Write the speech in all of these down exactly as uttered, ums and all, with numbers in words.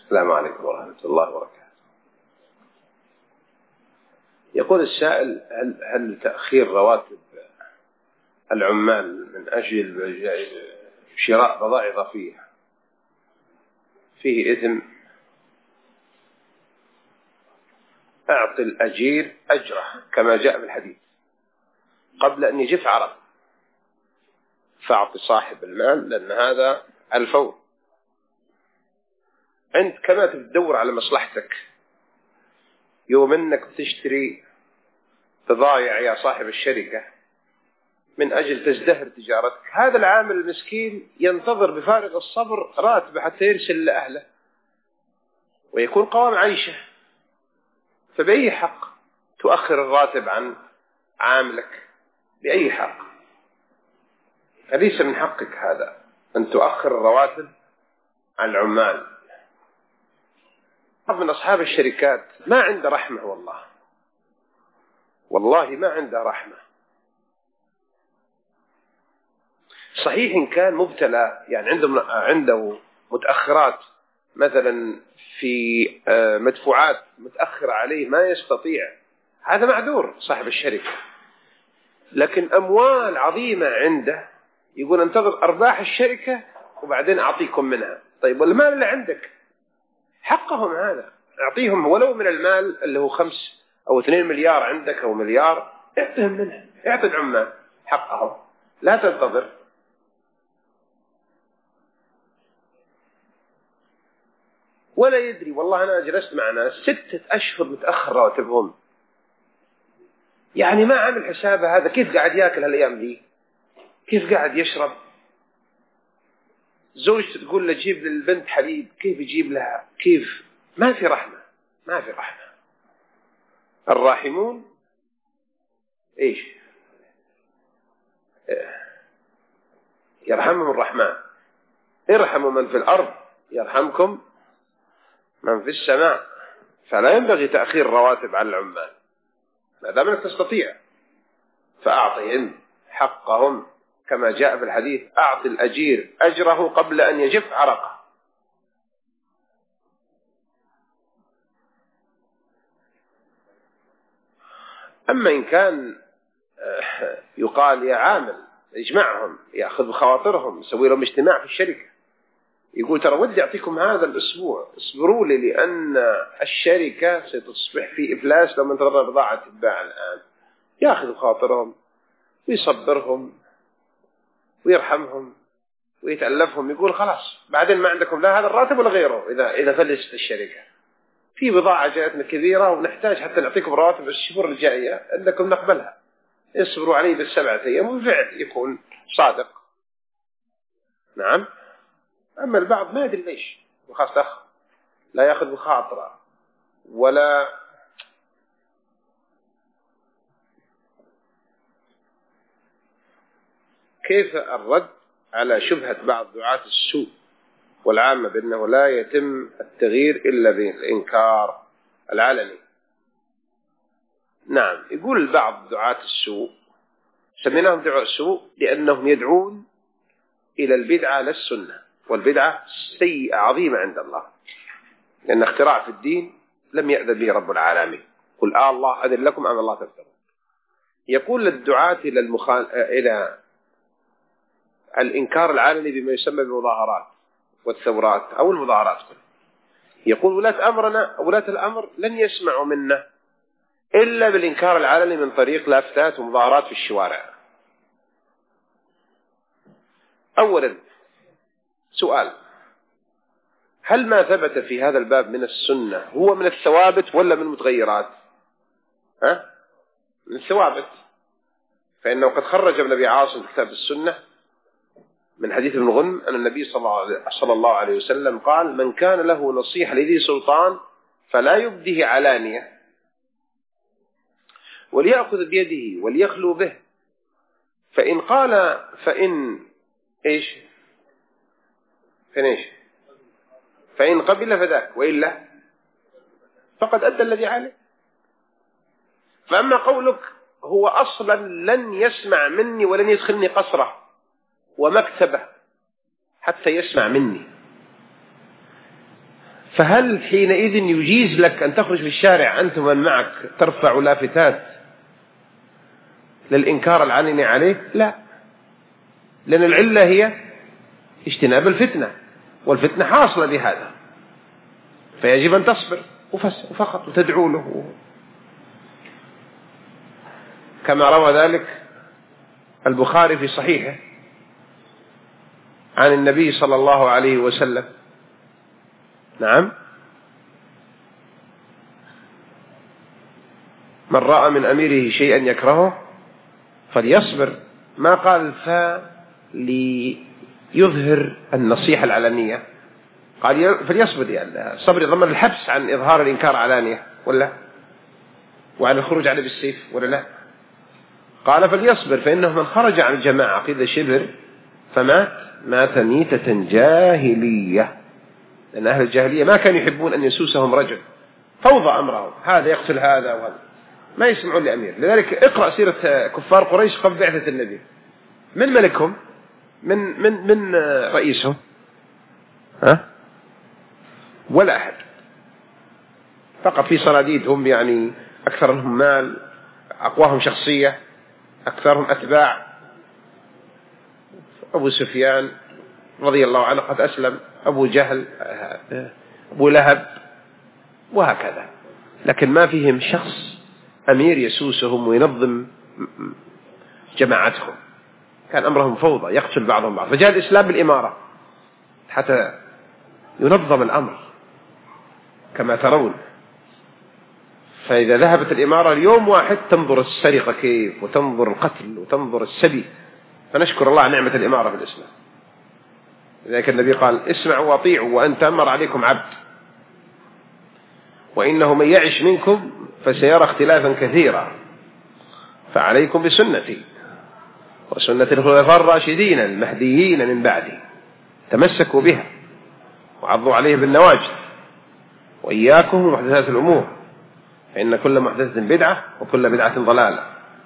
السلام عليكم ورحمة الله وبركاته. يقول السائل: هل, هل تأخير رواتب العمال من أجل شراء بضائع إضافية فيه إثم؟ أعطي الأجير أجره كما جاء في الحديث قبل أن يجف عرق، فأعطي صاحب المال، لأن هذا الفور. أنت كما تدور على مصلحتك، يوم أنك تشتري بضائع يا صاحب الشركة من أجل تزدهر تجارتك، هذا العامل المسكين ينتظر بفارغ الصبر راتبه حتى يرسل لأهله ويكون قوام عيشه، فبأي حق تؤخر الراتب عن عاملك؟ بأي حق؟ أليس من حقك هذا أن تؤخر الرواتب عن العمال؟ بعض من أصحاب الشركات ما عنده رحمة، والله والله ما عنده رحمة. صحيح إن كان مبتلى، يعني عنده عنده متأخرات مثلا في مدفوعات متأخرة عليه ما يستطيع، هذا معذور صاحب الشركة. لكن أموال عظيمة عنده يقول انتظر أرباح الشركة وبعدين أعطيكم منها. طيب والمال اللي عندك حقهم، هذا أعطيهم ولو من المال اللي هو خمس أو اثنين مليار عندك أو مليار، اعطيهم منها، اعطي العمال حقهم، لا تنتظر. ولا يدري، والله أنا جلست مع ناس ستة أشهر متأخر رواتبهم، يعني ما عمل حسابه هذا كيف قاعد يأكل هالأيام دي، كيف قاعد يشرب. زوجته تقول له جيب للبنت حليب، كيف يجيب لها؟ كيف؟ ما في رحمة، ما في رحمة. الراحمون إيش؟ يرحمهم الرحمن، ارحموا من في الأرض يرحمكم من في السماء. فلا ينبغي تأخير الرواتب على العمال ما دام انك تستطيع، فأعطهم حقهم كما جاء في الحديث: أعطي الأجير أجره قبل أن يجف عرقه. أما إن كان يقال يا عامل يجمعهم، يأخذ بخواطرهم، يسوي لهم اجتماع في الشركة، يقول ترى ودي أعطيكم هذا الأسبوع، اصبروا لي لأن الشركة ستصبح في إفلاس لو من ترى بضاعة تتباع الآن، يأخذ بخواطرهم ويصبرهم ويرحمهم ويتألفهم، يقول خلاص بعدين ما عندكم لا هذا الراتب ولا غيره. إذا إذا فلست الشركة في بضاعة جاءتنا كبيرة ونحتاج حتى نعطيكم راتب الشهور الجاية أنكم نقبلها، يصبروا عليه بالسبعة أيام، وبالفعل يكون صادق. نعم. أما البعض ما يدري ليش، وخاصة أخ لا يأخذ بخاطره ولا كيف الرد على شبهة بعض دعاة السوء والعامة بأنه لا يتم التغيير إلا بالإنكار العلني؟ نعم، يقول بعض دعاة السوء سميناهم دعاة السوء لأنهم يدعون إلى البدعة لا السنة، والبدعة سيئة عظيمة عند الله، لأن اختراع في الدين لم يأذن به رب العالمين. قل آه الله أذن لكم أم الله تفترون. يقول للدعاة إلى المخال... إلى الإنكار العلني بما يسمى بالمظاهرات والثورات أو المظاهرات، يقول ولاة أمرنا ولاة الأمر لن يسمعوا منا إلا بالإنكار العلني من طريق لافتات ومظاهرات في الشوارع. أولا سؤال: هل ما ثبت في هذا الباب من السنة هو من الثوابت ولا من المتغيرات؟ ها؟ من الثوابت، فإنه قد خرج ابن أبي عاصم كتاب السنة من حديث ابن غنم أن النبي صلى الله عليه وسلم قال: من كان له نصيحة لذي سلطان فلا يبديه علانية وليأخذ بيده وليخلو به، فإن قال فإن إيش فإن إيش فإن قبل فذاك، وإلا فقد أدى الذي عليه. فأما قولك هو أصلا لن يسمع مني ولن يدخلني قصره ومكتبه حتى يسمع مني، فهل حينئذ يجيز لك أن تخرج في الشارع أنت ومن معك ترفع لافتات للإنكار العلني عليه؟ لا، لأن العلة هي اجتناب الفتنة، والفتنة حاصلة بهذا، فيجب أن تصبر وفقط وتدعو له، كما روى ذلك البخاري في صحيحه عن النبي صلى الله عليه وسلم. نعم، من رأى من أميره شيئا يكرهه فليصبر، ما قال فليظهر النصيحة العلنية، قال فليصبر، يعني الصبر يضمن الحبس عن إظهار الإنكار علانية ولا وعن الخروج عليه بالسيف ولا لا؟ قال فليصبر، فإنه من خرج عن الجماعة قيد شبر فمات مات ميتة جاهلية، لأن أهل الجاهلية ما كانوا يحبون أن يسوسهم رجل، فوضى أمرهم، هذا يقتل هذا وهذا، ما يسمعون لأمير. لذلك اقرأ سيرة كفار قريش قبل بعثة النبي، من ملكهم؟ من من من رئيسهم؟ ها؟ ولا أحد، فقط في صناديدهم، يعني أكثرهم مال، أقواهم شخصية، أكثرهم أتباع. أبو سفيان رضي الله عنه قد أسلم، أبو جهل، أبو لهب، وهكذا، لكن ما فيهم شخص أمير يسوسهم وينظم جماعتهم، كان أمرهم فوضى، يقتل بعضهم بعض. فجاء الإسلام بالإمارة حتى ينظم الأمر كما ترون. فإذا ذهبت الإمارة اليوم واحد تنظر السرقة كيف، وتنظر القتل، وتنظر السبي، فنشكر الله على نعمة الإمارة في الإسلام. لذلك النبي قال اسمعوا واطيعوا وأن تأمر عليكم عبد، وإنه من يعش منكم فسيرى اختلافا كثيرا، فعليكم بسنتي وسنة الخلفاء الراشدين المهديين من بعدي، تمسكوا بها وعضوا عليه بالنواجذ، وإياكم ومحدثات الأمور، فإن كل محدثة بدعة وكل بدعة ضلالة.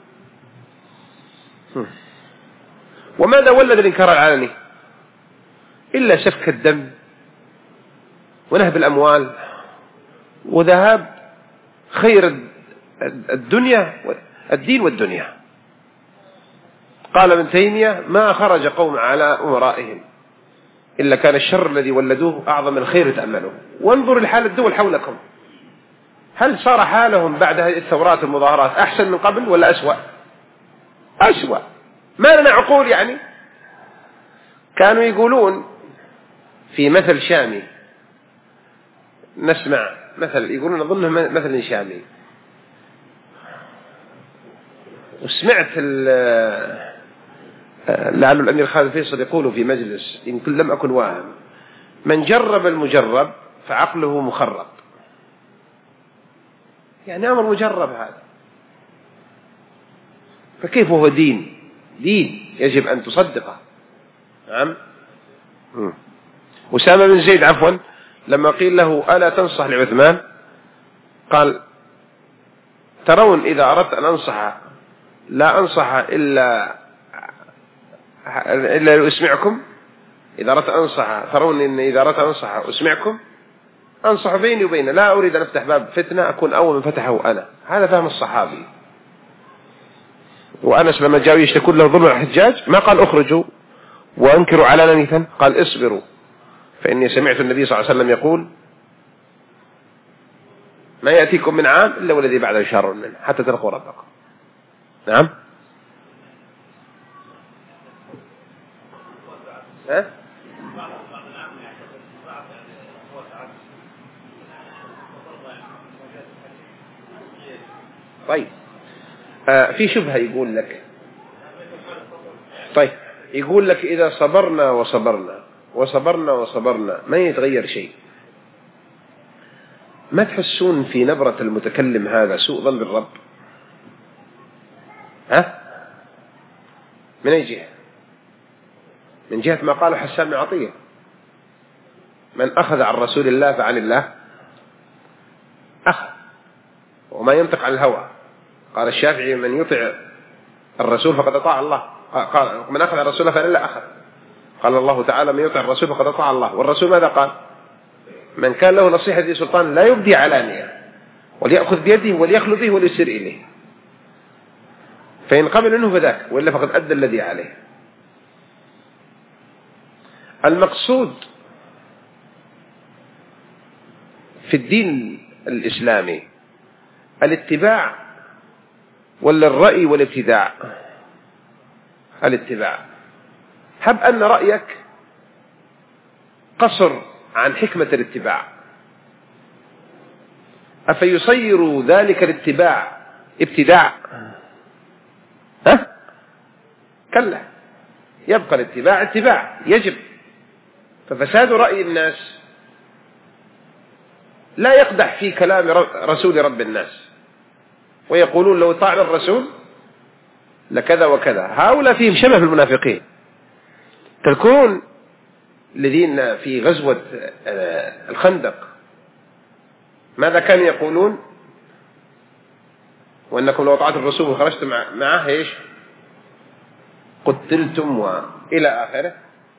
وماذا ولد الإنكار العلني إلا سفك الدم ونهب الأموال وذهاب خير الدنيا الدين والدنيا. قال ابن تيمية ما خرج قوم على أمرائهم إلا كان الشر الذي ولدوه أعظم الخير تأملوه. وانظر لحال الدول حولكم، هل صار حالهم بعد هذه الثورات والمظاهرات أحسن من قبل ولا أسوأ؟ أسوأ. ما لنا عقول يعني؟ كانوا يقولون في مثل شامي، نسمع مثل يقولون أظنه مثل شامي، وسمعت لعل الأمير خالد فيصل يقول في مجلس إن كل لم أكن واهم: من جرب المجرب فعقله مخرب. يعني أمر مجرب هذا، فكيف هو دين؟ دين يجب أن تصدقه. نعم. أسامة بن زيد عفوا لما قيل له ألا تنصح لعثمان، قال ترون إذا أردت أن أنصح لا أنصح إلا إلا لأسمعكم، إذا أردت أن أنصح ترون إن إذا أردت أن أنصح أسمعكم، أنصح بيني وبينه، لا أريد أن أفتح باب فتنة أكون أول من فتحه أنا. هذا فهم الصحابي. وأنس لما جاءوا يشتكون له ظلم الحجاج ما قال أخرجوا وأنكروا علانية، قال اصبروا فإني سمعت النبي صلى الله عليه وسلم يقول ما يأتيكم من عام إلا والذي بعده شر منه حتى تلقوا ربكم. نعم. ها؟ طيب آه في شبهة يقول لك، طيب يقول لك إذا صبرنا وصبرنا وصبرنا وصبرنا ما يتغير شيء، ما تحسون في نبرة المتكلم هذا سوء ظن بالرب؟ ها؟ من أي جهة؟ من جهة ما قاله حسان بن عطية: من أخذ عن رسول الله فعن الله أخذ، وما ينطق عن الهوى. قال الشافعي: من يطع الرسول فقد أطاع الله. قال من أخذ عن رسول الله فعن الله أخذ. قال الله تعالى: من يطع الرسول فقد أطاع الله. والرسول ماذا قال؟ من كان له نصيحة ذي سلطان لا يبدي علانية، وليأخذ بيده وليخلو به وليسر إليه، فإن قبل منه فذاك، وإلا فقد أدى الذي عليه. المقصود في الدين الإسلامي الاتباع ولا الرأي والابتداع؟ الاتباع. هب أن رأيك قصر عن حكمة الاتباع، أفيصير ذلك الاتباع ابتداع؟ ها؟ كلا، يبقى الاتباع اتباع يجب. ففساد رأي الناس لا يقدح في كلام رسول رب الناس، ويقولون لو طاعنا الرسول لكذا وكذا. هؤلاء فيهم شبه بالمنافقين. تذكرون الذين في غزوة الخندق ماذا كانوا يقولون؟ وأنكم لو طاعتم الرسول وخرجتم معه إيش؟ قتلتم وإلى آخره.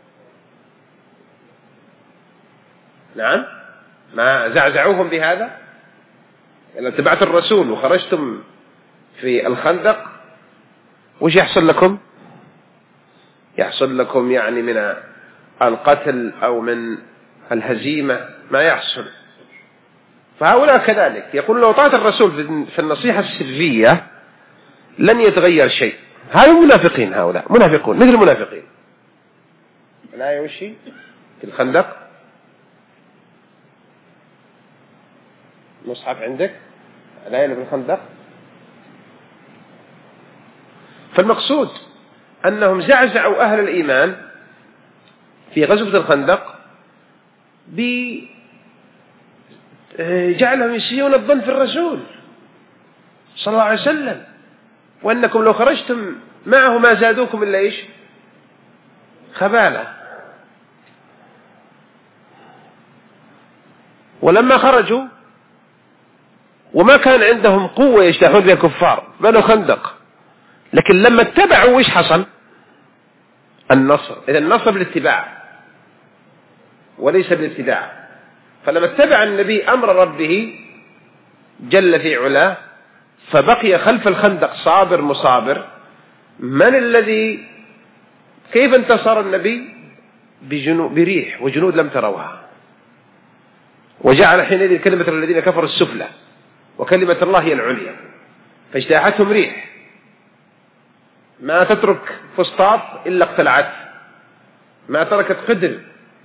نعم، ما زعزعوهم بهذا. لو اتبعت الرسول وخرجتم في الخندق وش يحصل لكم؟ يحصل لكم يعني من القتل أو من الهزيمة ما يحصل. فهؤلاء كذلك يقول لو طاعت الرسول في النصيحة السرية لن يتغير شيء. هؤلاء منافقين، هؤلاء منافقون مثل المنافقين. لا يوشي في الخندق مصحف عندك الآية في الخندق. فالمقصود أنهم زعزعوا أهل الإيمان في غزوة الخندق بجعلهم يسيئون الظن في الرسول صلى الله عليه وسلم، وأنكم لو خرجتم معه ما زادوكم إلا إيش؟ خبالة. ولما خرجوا وما كان عندهم قوة يجتاحون بها الكفار بنوا خندق، لكن لما اتبعوا وإيش حصل؟ النصر. إذا النصر بالاتباع وليس بالابتداع. فلما اتبع النبي أمر ربه جل في علاه فبقي خلف الخندق صابر مصابر. من الذي كيف انتصر النبي؟ بريح وجنود لم تروها، وجعل حينئذ كلمة الذين كفروا السفلى وكلمة الله هي العليا، فاجتاحتهم ريح ما تترك فسطاط إلا اقتلعته، ما تركت قدر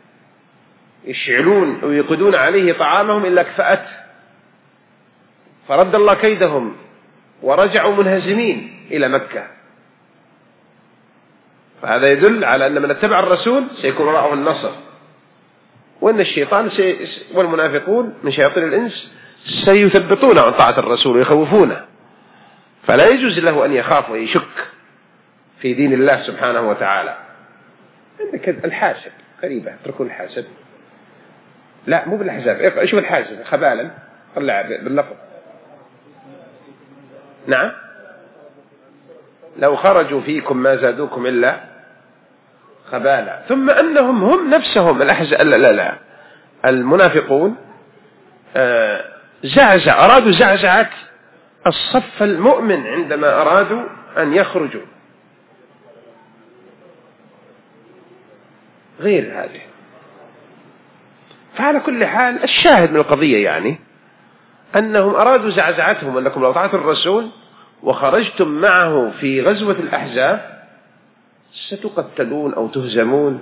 يشعلون ويقدون عليه طعامهم إلا كفأته، فرد الله كيدهم ورجعوا منهزمين إلى مكة. فهذا يدل على أن من اتبع الرسول سيكون وراءه النصر، وأن الشيطان سي... والمنافقون من شياطين الإنس سيثبطون عن طاعة الرسول ويخوفونه، فلا يجوز له أن يخاف ويشك في دين الله سبحانه وتعالى. عندك الحاسب قريبة، اتركوا الحاسب. لا مو بالحساب، شوف الحاسب خبالا طلع باللفظ. نعم، لو خرجوا فيكم ما زادوكم إلا خبالا. ثم أنهم هم نفسهم الأحزاب لا لا لا المنافقون آه زعزع أرادوا زعزعة الصف المؤمن عندما أرادوا أن يخرجوا. غير هذه. فعلى كل حال الشاهد من القضية يعني أنهم أرادوا زعزعتهم، أنكم لو طاعتوا الرسول وخرجتم معه في غزوة الأحزاب ستقتلون أو تهزمون.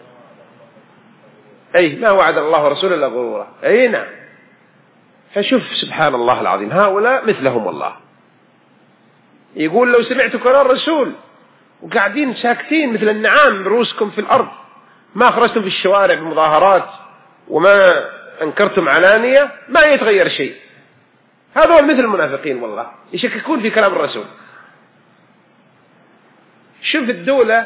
أي ما وعد الله رسولا إلا غرورا. أي نعم. فشوف سبحان الله العظيم، هؤلاء مثلهم والله. يقول لو سمعتوا كلام الرسول وقاعدين ساكتين مثل النعام رؤوسكم في الأرض، ما خرجتم في الشوارع بمظاهرات وما أنكرتم علانية، ما يتغير شيء. هذا هو مثل المنافقين والله، يشككون في كلام الرسول. شوف الدولة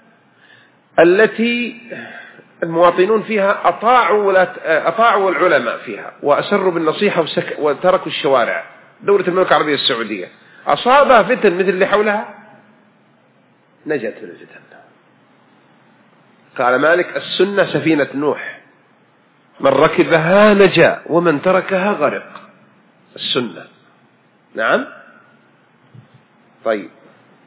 التي المواطنون فيها أطاعوا, ولا أطاعوا العلماء فيها وأسروا بالنصيحة وتركوا الشوارع، دولة المملكة العربية السعودية أصابها فتن مثل اللي حولها، نجت من الفتن. قال مالك السنة سفينة نوح، من ركبها نجا ومن تركها غرق. السنة. نعم. طيب،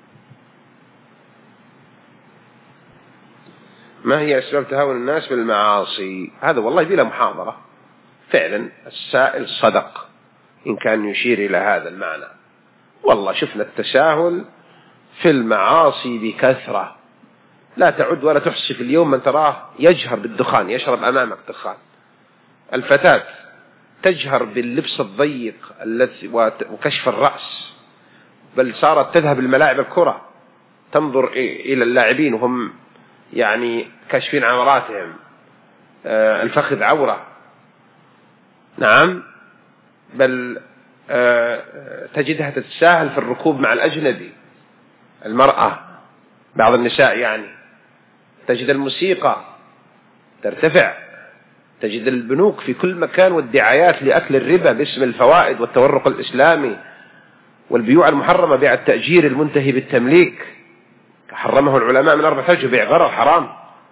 ما هي أسباب تهاون الناس بالمعاصي؟ هذا والله بلا محاضرة. فعلا السائل صدق إن كان يشير إلى هذا المعنى. والله شفنا التساهل في المعاصي بكثرة لا تعد ولا تحصي. في اليوم من تراه يجهر بالدخان، يشرب أمامك دخان. الفتاة تجهر باللبس الضيق الذي وكشف الرأس، بل صارت تذهب الملاعب الكرة تنظر إلى اللاعبين وهم يعني كاشفين عوراتهم، الفخذ عورة. نعم. بل تجدها تتساهل في الركوب مع الأجنبي. المرأة بعض النساء يعني تجد الموسيقى ترتفع، تجد البنوك في كل مكان والدعايات لأكل الربا باسم الفوائد والتورق الإسلامي، والبيوع المحرمة بيع التأجير المنتهي بالتمليك حرمه العلماء من أربع حج، بيع غرر حرام،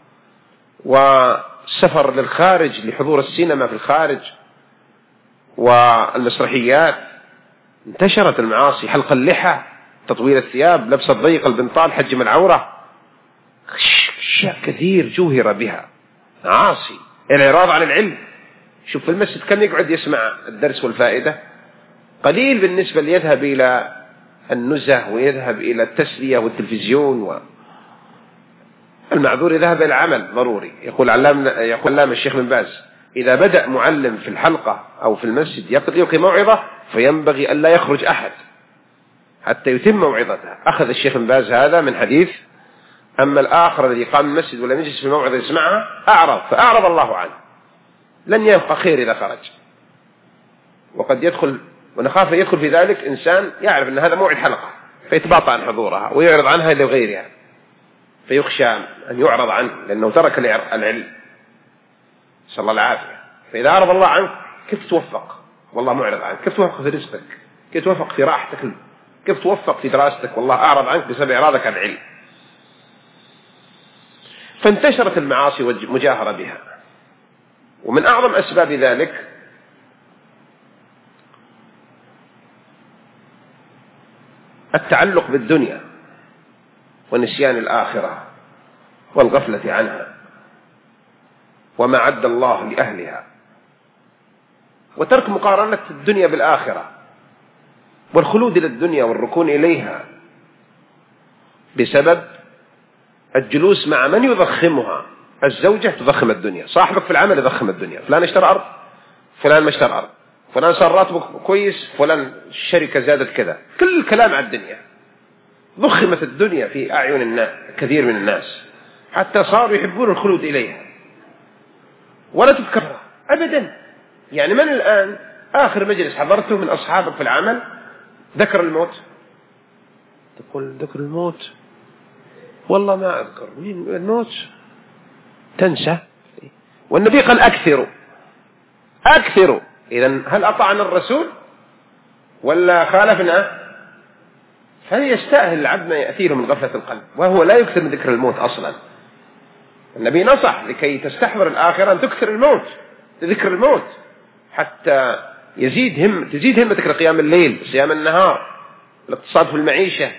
والسفر للخارج لحضور السينما في الخارج والمسرحيات. انتشرت المعاصي، حلق اللحى، تطويل الثياب، لبس الضيق، البنطال، حجم العورة، أشياء كثير جوهر بها معاصي. الإعراض عن العلم. شوف في المسجد كم يقعد يسمع الدرس والفائدة؟ قليل بالنسبة اللي يذهب إلى النزه ويذهب إلى التسلية والتلفزيون. و... المعذور يذهب إلى العمل ضروري. يقول علام يقول علام الشيخ بن باز: إذا بدأ معلم في الحلقة أو في المسجد يلقي موعظة فينبغي أن لا يخرج أحد حتى يتم موعظته. أخذ الشيخ بن باز هذا من حديث: أما الآخر الذي قام المسجد ولم يجلس في الموعظة يسمعها أعرض فأعرض الله عنه، لن يبقى خير إذا خرج. وقد يدخل، ونخاف يدخل في ذلك إنسان يعرف أن هذا موعد حلقة فيتباطأ عن حضورها ويعرض عنها لغيرها، فيخشى أن يعرض عنه لأنه ترك العلم، صلى الله العافية. فإذا أعرض الله عنك كيف توفق؟ والله معرض عنك. كيف توفق في رزقك؟ كيف توفق في راحتك؟ كيف توفق في دراستك؟ والله أعرض عنك بسبب إعراضك عن العلم. فانتشرت المعاصي والمجاهرة بها. ومن أعظم أسباب ذلك التعلق بالدنيا ونسيان الآخرة والغفلة عنها وما عد الله لأهلها، وترك مقارنة الدنيا بالآخرة والخلود للدنيا والركون إليها بسبب الجلوس مع من يضخمها. الزوجة تضخم الدنيا، صاحبك في العمل يضخم الدنيا، فلان اشترى أرض، فلان ما اشترى أرض، فلان صار راتبه كويس، فلان الشركة زادت كذا، كل الكلام عن الدنيا. ضخمت الدنيا في أعين الناس، كثير من الناس، حتى صاروا يحبون الخلود إليها ولا تذكرها أبدا. يعني من الآن آخر مجلس حضرته من أصحابك في العمل ذكر الموت؟ تقول ذكر الموت؟ والله ما أذكر. مين الموت؟ تنسى. والنبي قال أكثروا أكثروا. إذن هل أطعنا الرسول ولا خالفنا؟ فيستأهل العبد ما يأثيره من غفلة القلب، وهو لا يكثر من ذكر الموت أصلا. النبي نصح لكي تستحضر الآخرة أن تكثر الموت، تذكر الموت حتى يزيد هم تزيد همتك لقيام الليل، صيام النهار، الاقتصاد في المعيشة،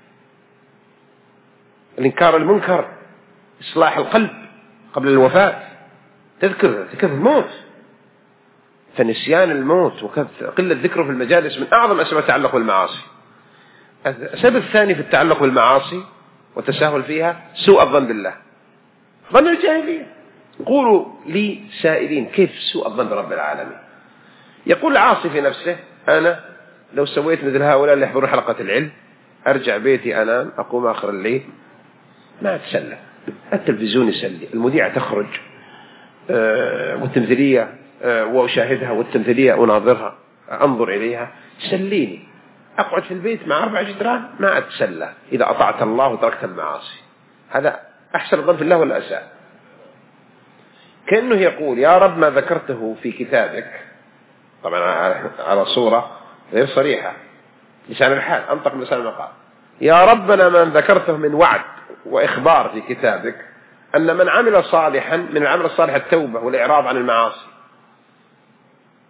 الإنكار المنكر، إصلاح القلب قبل الوفاة. تذكر تذكر الموت. فنسيان الموت وقلة ذكره في المجالس من أعظم أسباب التعلق بالمعاصي. السبب الثاني في التعلق بالمعاصي والتساهل فيها سوء الظن بالله، ظن الجاهلية. قولوا لي سائلين كيف سوء الظن برب العالمين؟ يقول العاصي في نفسه: أنا لو سويت مثل هؤلاء اللي يحضرون حلقة العلم أرجع بيتي أنام، أقوم آخر الليل ما أتسلى، التلفزيون يسلي، المذيعة تخرج أه والتمثيلية أه وأشاهدها، والتمثيلية أناظرها أنظر إليها، سليني. أقعد في البيت مع أربع جدران ما أتسلى إذا أطعت الله وتركت المعاصي. هذا أحسن الظن في الله ولا أساء؟ كأنه يقول: يا رب ما ذكرته في كتابك، طبعا على صورة غير صريحة، لسان الحال، أنطق من لسان المقال. يا ربنا ما ذكرته من وعد وإخبار في كتابك أن من عمل صالحا من العمل الصالح التوبة والإعراض عن المعاصي،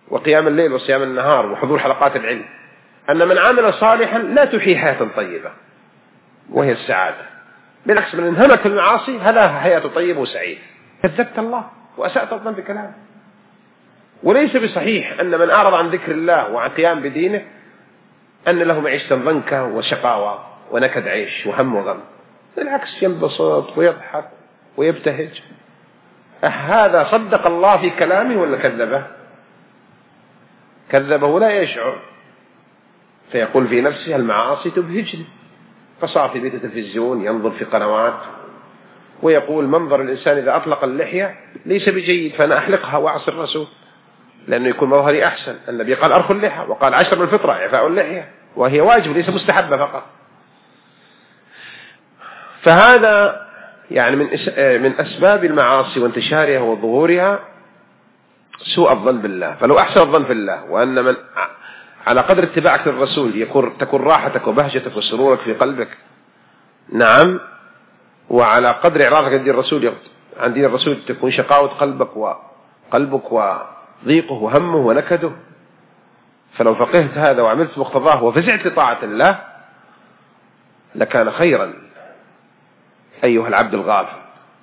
وقيام الليل وصيام النهار وحضور حلقات العلم، أن من عمل صالحا لا تحيي حياة طيبة وهي السعادة، بالعكس من انهمك في المعاصي هذا حياة طيبة وسعيد. كذبت الله وأسأت الظن بكلامه. وليس بصحيح أن من أعرض عن ذكر الله وعن قيام بدينه أن له معيشة ضنكة وشقاوة ونكد عيش وهم وغم، بالعكس ينبسط ويضحك ويبتهج. هذا صدق الله في كلامه ولا كذبه؟ كذبه لا يشعر، فيقول في نفسه المعاصي تبهجني، فصار في بيت التلفزيون ينظر في قنوات ويقول منظر الإنسان إذا أطلق اللحية ليس بجيد فأنا أحلقها وأعصي الرسول لأنه يكون مظهري أحسن. النبي قال أرخوا اللحى، وقال عشر من الفطرة إعفاء اللحية، وهي واجب ليس مستحبة فقط. فهذا يعني من من أسباب المعاصي وانتشارها وظهورها سوء الظن بالله. فلو أحسن الظن في الله وأن من على قدر اتباعك للرسول يكون تكون راحتك وبهجتك وسرورك في قلبك، نعم، وعلى قدر إعراضك عن دين الرسول عن دين الرسول تكون شقاوة قلبك وقلبك وضيقه وهمه ونكده. فلو فقهت هذا وعملت مقتضاه وفزعت لطاعة الله لكان خيرا أيها العبد الغافل.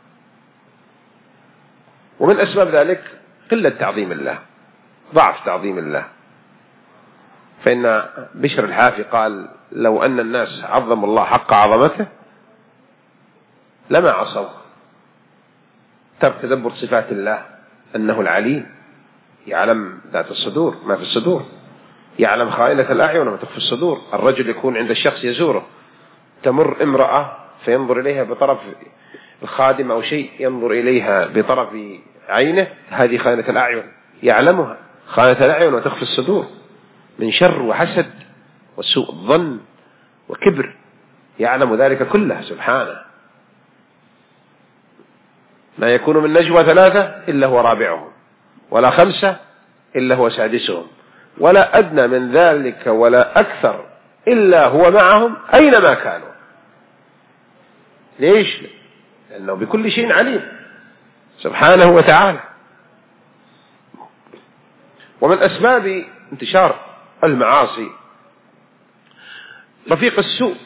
ومن أسباب ذلك قلة تعظيم الله، ضعف تعظيم الله. فإن بشر الحافي قال لو أن الناس عظموا الله حق عظمته لما عصوا. ترك تدبر صفات الله، أنه العليم يعلم ذات الصدور ما في الصدور، يعلم خائنة الأعين وما تخفي الصدور. الرجل يكون عند الشخص يزوره، تمر امرأة فينظر إليها بطرف الخادم أو شيء، ينظر إليها بطرف عينه، هذه خائنة الأعين يعلمها، خائنة الأعين وتخفي الصدور من شر وحسد وسوء الظن وكبر، يعلم ذلك كله سبحانه. ما يكون من نجوى ثلاثة إلا هو رابعهم، ولا خمسة إلا هو سادسهم، ولا أدنى من ذلك ولا أكثر إلا هو معهم أينما كانوا. ليش؟ لأنه بكل شيء عليم سبحانه وتعالى. ومن أسباب انتشار المعاصي رفيق السوء.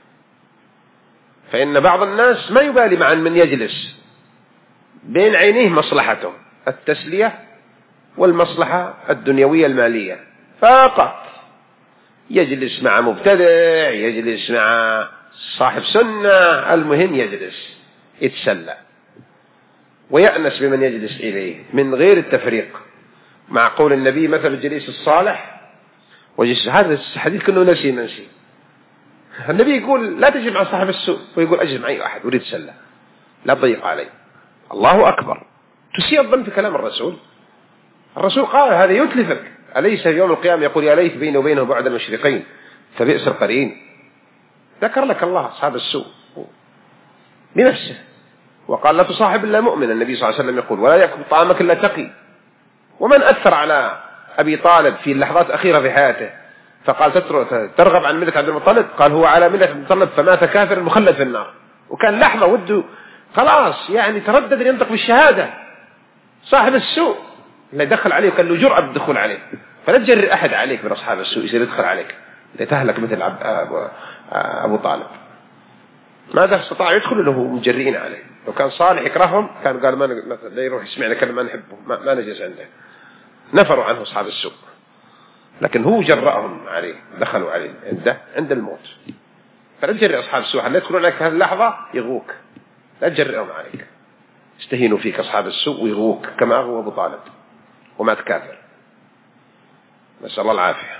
فإن بعض الناس ما يبالي مع من يجلس بين عينيه مصلحته التسلية والمصلحة الدنيوية المالية فقط، يجلس مع مبتدع، يجلس مع صاحب سنة، المهم يجلس يتسلى ويأنس بمن يجلس إليه من غير التفريق، مع قول النبي مثل الجليس الصالح وجلس. هذا الحديث كله نسي منسي. النبي يقول لا تجلس مع صاحب السوء، ويقول أجلس مع أي أحد أريد تسلى لا تضيق علي. الله أكبر، تسيء الظن في كلام الرسول. الرسول قال هذا يتلفك، أليس يوم القيامة يقول يا ليت بيني وبينه بعد المشرقين فبئس القرين. ذكر لك الله أصحاب السوء بنفسه وقال لا تصاحب إلا مؤمن. النبي صلى الله عليه وسلم يقول ولا يأكل طعامك إلا تقي. ومن أثر على أبي طالب في اللحظات الأخيرة في حياته فقال ترغب عن ملة عبد المطلب، قال هو على ملة عبد المطلب فمات كافر مخلد في النار. وكان لحظة وده خلاص يعني تردد أن ينطق بالشهادة. صاحب السوء اللي دخل عليه وكان له جرأة بالدخول عليه. فلا تجري أحد عليك من أصحاب السوء يصير يدخل عليك لتهلك مثل أبو طالب. ماذا استطاع يدخل له مجرئين عليه؟ لو كان صالح يكرههم كان قال ما لا يروح يسمعنا كلام ما نحبه ما, ما نجلس عنده، نفروا عنه أصحاب السوء. لكن هو جرأهم عليه، دخلوا عليه عنده عند الموت. فلا تجرئ أصحاب السوء، لا يدخلون عليك في هذه اللحظة يغوك، لا تجرئهم عليك، استهينوا فيك أصحاب السوء ويغوك كما أغوى أبو طالب ومات كافر، نسأل الله العافية.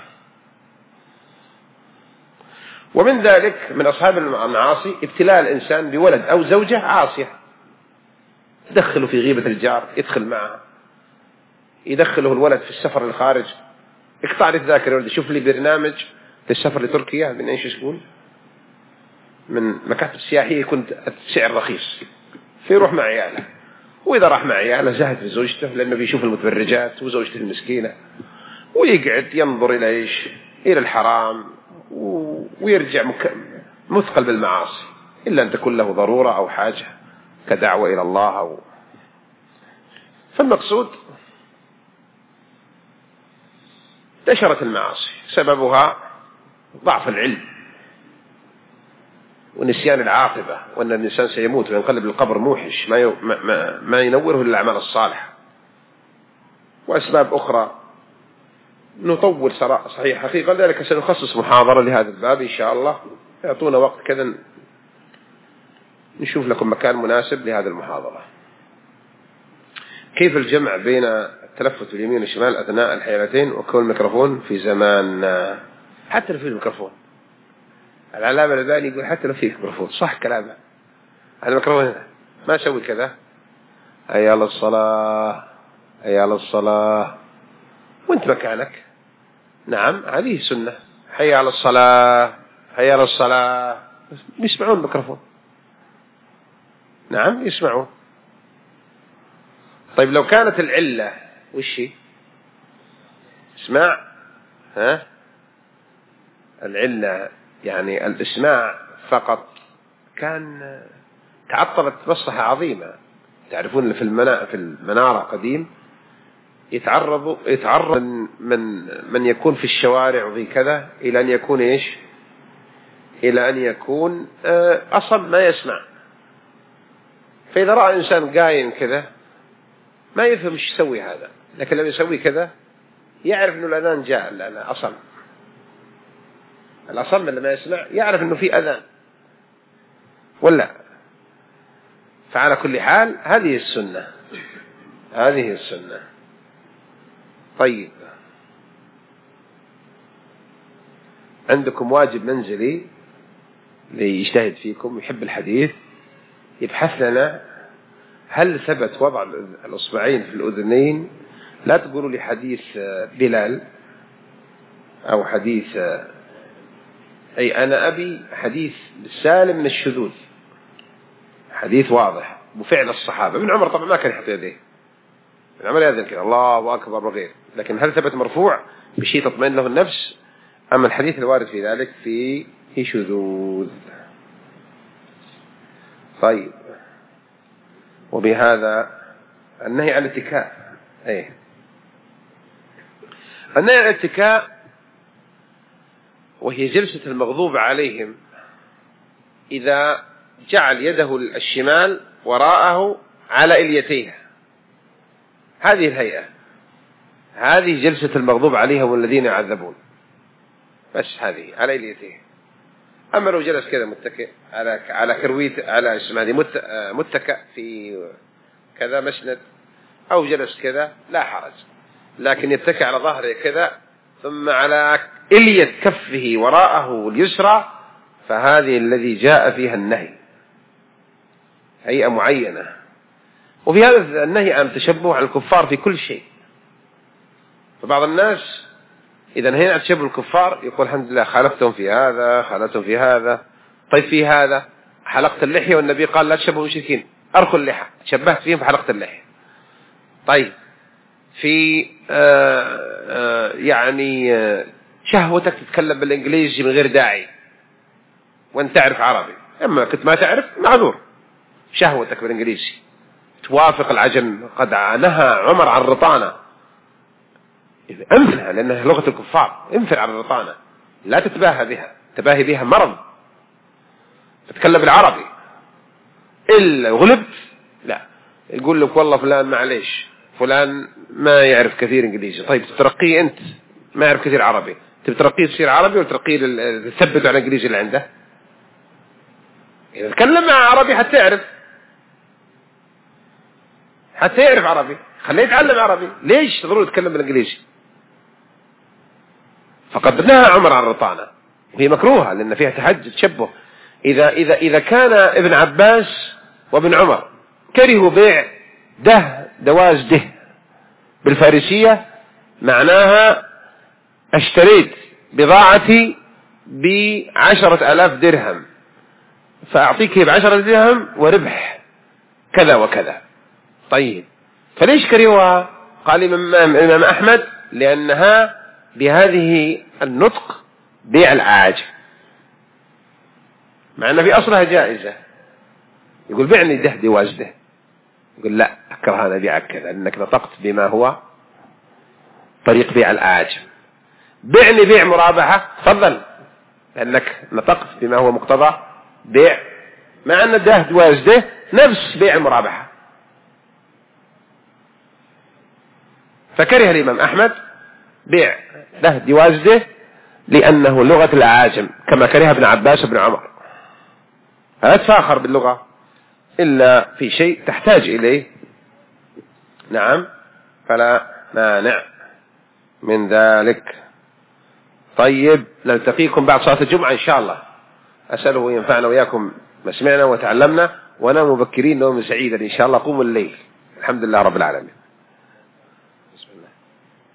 ومن ذلك من أصحاب المعاصي ابتلاء الإنسان بولد أو زوجة عاصية، يدخله في غيبة الجار، يدخل معها، يدخله الولد في السفر للخارج، يقطع لي الذاكرة ولد يشوف لي برنامج في السفر لتركيا من ايش يقول من مكاتب سياحية كنت سعر رخيص، فيروح مع عياله، وإذا راح مع عياله زهد في زوجته لأنه بيشوف المتبرجات وزوجته المسكينة، ويقعد ينظر إلى إيش إلى الحرام ويرجع مثقل بالمعاصي إلا أن تكون له ضرورة أو حاجة كدعوة إلى الله أو. فالمقصود انتشرت المعاصي سببها ضعف العلم ونسيان العاقبة، وأن الإنسان سيموت وينقلب للقبر موحش ما ما ما ينوره إلا الأعمال الصالحة، وأسباب أخرى نطول صحيح حقيقة. ذلك سنخصص محاضرة لهذا الباب إن شاء الله، يعطونا وقت كذا نشوف لكم مكان مناسب لهذه المحاضرة. كيف الجمع بين التلفت اليمين والشمال أثناء الحيلتين وكون الميكروفون في زمان، حتى لو في الميكروفون، العلامة الباني يقول حتى لو في ميكروفون صح كلامه، هذا الميكروفون ما أسوي كذا هيا للصلاة هيا للصلاة وانت مكانك، نعم هذه سنة، هيا على الصلاة هيا للصلاة، يسمعون الميكروفون، نعم يسمعون. طيب لو كانت العلة وش هي؟ اسماع، ها العلة يعني الاسماع فقط، كان تعطلت مصلحة عظيمة. تعرفون في المنا في المنارة قديم يتعرض يتعرض من من يكون في الشوارع وفي كذا إلى أن يكون إيش؟ إلى أن يكون أصلا ما يسمع. فإذا رأى إنسان قايم كذا ما يفهم إيش يسوي هذا، لكن لما يسوي كذا يعرف إنه الأذان جاء. الآن أصلا الأصل لما يسمع يعرف إنه في أذان ولا. فعلى كل حال هذه السنة، هذه السنة. طيب عندكم واجب منزلي ليجتهد فيكم يحب الحديث، يبحث لنا هل ثبت وضع الأصبعين في الأذنين. لا تقولوا لي حديث بلال أو حديث، أي أنا أبي حديث سالم من الشذوذ، حديث واضح وفعل الصحابة. ابن عمر طبعا ما كان يحط يديه، ابن عمر يأذن كده الله أكبر وغير، لكن هل ثبت مرفوع بشيء تطمئن له النفس؟ أما الحديث الوارد في ذلك فيه شذوذ. طيب وبهذا النهي عن الاتكاء، ايه النهي عن الاتكاء وهي جلسة المغضوب عليهم إذا جعل يده الشمال وراءه على إليتيه، هذه الهيئة، هذه جلسة المغضوب عليهم والذين يعذبون، بس هذه على إليتيه. أما لو جلس كذا متكئ على على كرويت على اسم هذه متكئ في كذا مسند أو جلس كذا لا حرج، لكن يتكئ على ظهره كذا ثم على إلية كفه وراءه اليسرى، فهذه الذي جاء فيها النهي، هيئة معينة. وفي هذا النهي عن التشبه على الكفار في كل شيء. فبعض الناس إذا نهينا عن تشبه الكفار يقول الحمد لله خالفتهم في هذا خالفتهم في هذا. طيب في هذا حلقت اللحية والنبي قال لا تشبهوا المشركين، أرخوا اللحى، تشبهت فيهم فحلقت اللحية. طيب في آآ آآ يعني آآ شهوتك تتكلم بالإنجليزي من غير داعي وانت تعرف عربي، أما كنت ما تعرف معذور. شهوتك بالإنجليزي توافق العجم، قد نهى عمر عن الرطانة، انفها لأنها لغة الكفار، انفر عن الرطانة، لا تتباهى بها، تباهي بها مرض. تتكلم بالعربي إلا غلبت لا يقول لك والله فلان معليش فلان ما يعرف كثير إنجليزي. طيب تترقيه أنت ما يعرف كثير عربي، تترقيه تصير عربي ولا ترقيه تثبت على الإنجليزي اللي عنده؟ إذا تكلم مع عربي حتى يعرف، حتى يعرف عربي، خليه يتعلم عربي. ليش ضروري يتكلم بالإنجليزي؟ فقد نهى عمر عن الرطانة وهي مكروهة لأن فيها تحجج تشبه. إذا إذا إذا كان ابن عباس وابن عمر كرهوا بيع ده دواز ده بالفارسية، معناها اشتريت بضاعتي بعشرة آلاف درهم فأعطيك بعشرة درهم وربح كذا وكذا. طيب فليش كرهوها؟ قال الإمام أحمد لأنها بهذه النطق بيع العاجم، مع أن في أصلها جائزة. يقول بعني ده دواز ده، يقول لا أكره أنا بيعك كذا لأنك نطقت بما هو طريق بيع العاجم. بعني بيع مرابحة تفضل، لأنك نطقت بما هو مقتضى بيع، مع أن ده دواجده نفس بيع المرابحة. فكره الإمام أحمد بيع ده دواجده لأنه لغة الأعاجم، كما كره ابن عباس وابن عمر. لا تفاخر باللغة إلا في شيء تحتاج إليه، نعم، فلا مانع من ذلك. طيب، نلتقيكم بعد صلاة الجمعة إن شاء الله، أسأله ينفعنا وإياكم ما سمعنا وتعلمنا، ونام مبكرين نوم سعيدا إن شاء الله. قوموا الليل، الحمد لله رب العالمين.